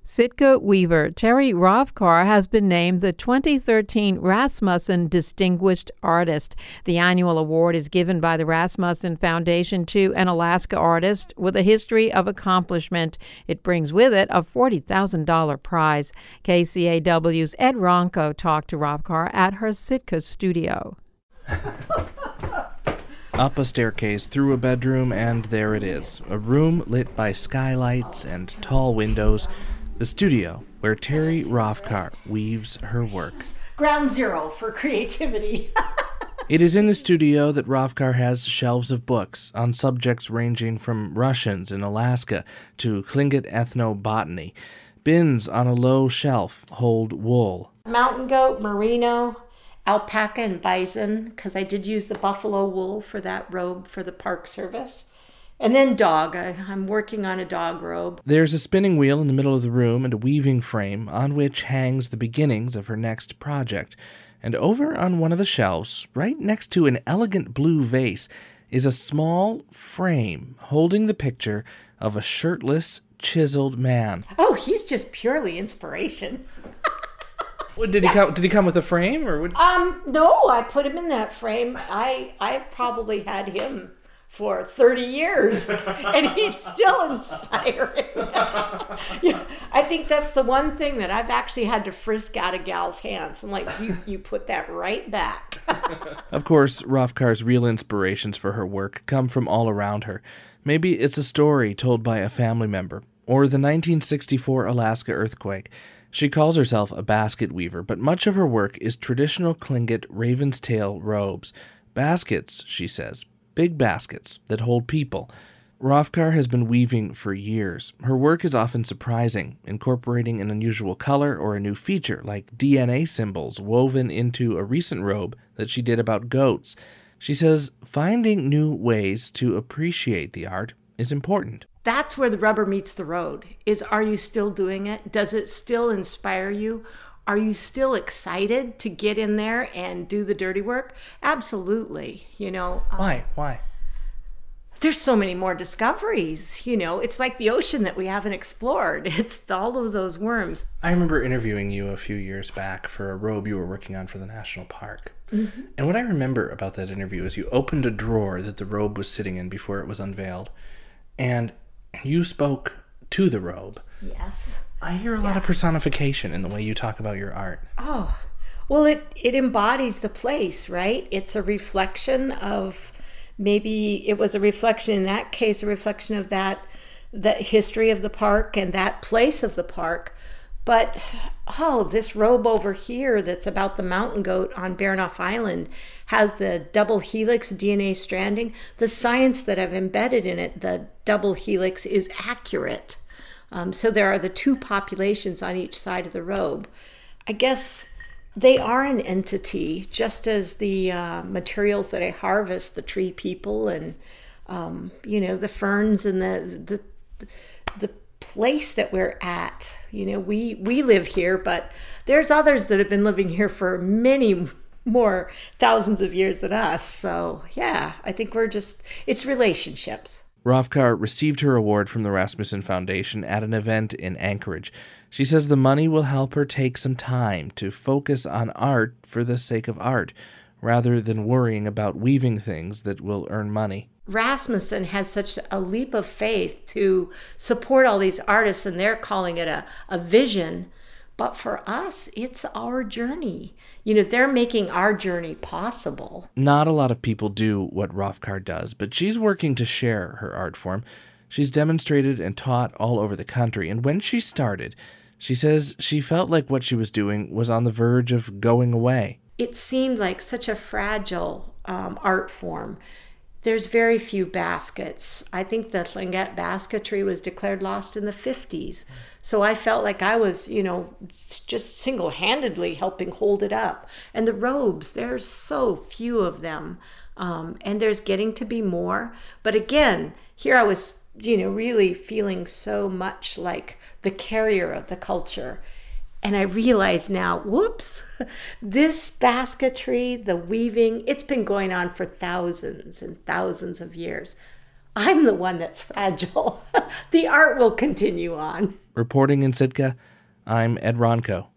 Sitka weaver Terry Rovkar has been named the 2013 Rasmussen Distinguished Artist. The annual award is given by the Rasmussen Foundation to an Alaska artist with a history of accomplishment. It brings with it a $40,000 prize. KCAW's Ed Ronco talked to Rovkar at her Sitka studio. Up a staircase, through a bedroom, and there it is. A room lit by skylights and tall windows. The studio where Terry Rovkar weaves her work. Ground zero for creativity. It is in the studio that Rovkar has shelves of books on subjects ranging from Russians in Alaska to Tlingit ethnobotany. Bins on a low shelf hold wool. Mountain goat, merino, alpaca, and bison, because I did use the buffalo wool for that robe for the Park Service. And then dog. I'm working on a dog robe. There's a spinning wheel in the middle of the room and a weaving frame on which hangs the beginnings of her next project. And over on one of the shelves, right next to an elegant blue vase, is a small frame holding the picture of a shirtless, chiseled man. Oh, he's just purely inspiration. Did he come with a frame or? No, I put him in that frame. I've probably had him for 30 years, and he's still inspiring. Yeah, I think that's the one thing that I've actually had to frisk out of gals' hands. I'm like, you put that right back. Of course, Rovkar's real inspirations for her work come from all around her. Maybe it's a story told by a family member, or the 1964 Alaska earthquake. She calls herself a basket weaver, but much of her work is traditional Tlingit raven's tail robes. Baskets, she says. Big baskets that hold people. Rovkar has been weaving for years. Her work is often surprising, incorporating an unusual color or a new feature, like DNA symbols woven into a recent robe that she did about goats. She says finding new ways to appreciate the art is important. That's where the rubber meets the road. Are you still doing it? Does it still inspire you? Are you still excited to get in there and do the dirty work? Absolutely. Why? There's so many more discoveries. It's like the ocean that we haven't explored. It's all of those worms. I remember interviewing you a few years back for a robe you were working on for the national park. Mm-hmm. And what I remember about that interview is you opened a drawer that the robe was sitting in before it was unveiled. And you spoke to the robe. Yes. I hear a lot of personification in the way you talk about your art. Oh, well, it embodies the place, right? It's a reflection of, maybe it was a reflection, in that case, a reflection of the history of the park and that place of the park. But, this robe over here that's about the mountain goat on Baranof Island has the double helix DNA stranding. The science that I've embedded in it, the double helix, is accurate. So there are the two populations on each side of the robe. I guess they are an entity, just as the materials that I harvest, the tree people and, the ferns and the place that we're at. We live here, but there's others that have been living here for many more thousands of years than us. So, yeah, I think it's relationships. Rovkar received her award from the Rasmussen Foundation at an event in Anchorage. She says the money will help her take some time to focus on art for the sake of art, rather than worrying about weaving things that will earn money. Rasmussen has such a leap of faith to support all these artists, and they're calling it a vision. But for us, it's our journey. They're making our journey possible. Not a lot of people do what Rovkar does, but she's working to share her art form. She's demonstrated and taught all over the country, and when she started, she says she felt like what she was doing was on the verge of going away. It seemed like such a fragile art form. There's very few baskets. I think the Tlingit basketry was declared lost in the 50s. So I felt like I was, just single-handedly helping hold it up. And the robes, there's so few of them. And there's getting to be more. But again, here I was, really feeling so much like the carrier of the culture. And I realize now, whoops, this basketry, the weaving, it's been going on for thousands and thousands of years. I'm the one that's fragile. The art will continue on. Reporting in Sitka, I'm Ed Ronco.